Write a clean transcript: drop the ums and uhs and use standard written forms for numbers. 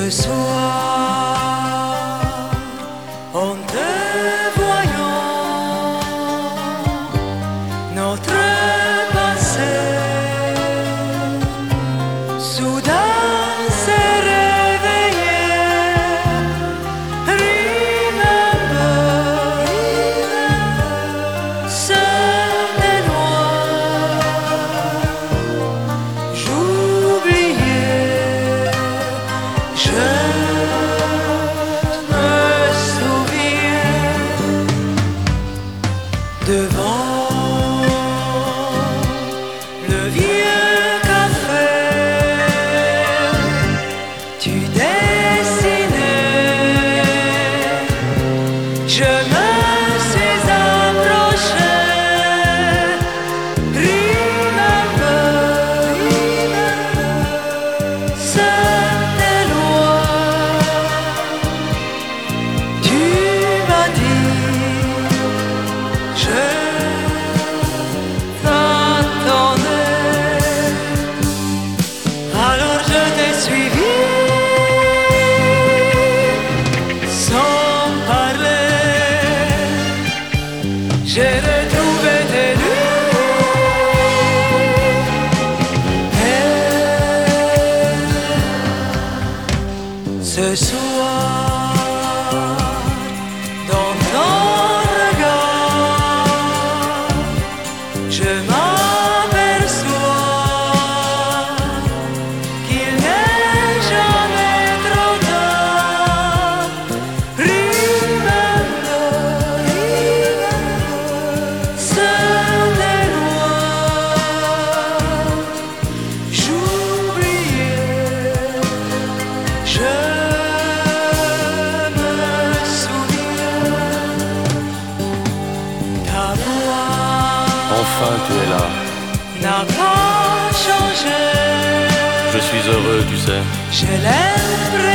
Ce soir, en te voyant, notre passé soudain s'est réveillé. Remember, c'était loin. J'oubliais, je me souviens devant le vieux café, tu dessinais, je me suis approché. Remember, c'était loin. Tu m'as dit, je t'attendais. Alors je t'ai suivi sans parler. J'ai retrouvé tes nuits. Ce soir, dans ton regard, je m'aperçois qu'il n'est jamais trop tard. Remember, c'était loin. J'oubliais, je me souviens. Ta voix Enfin tu es là, n'a pas changé. je suis heureux tu sais. J'ai l'impression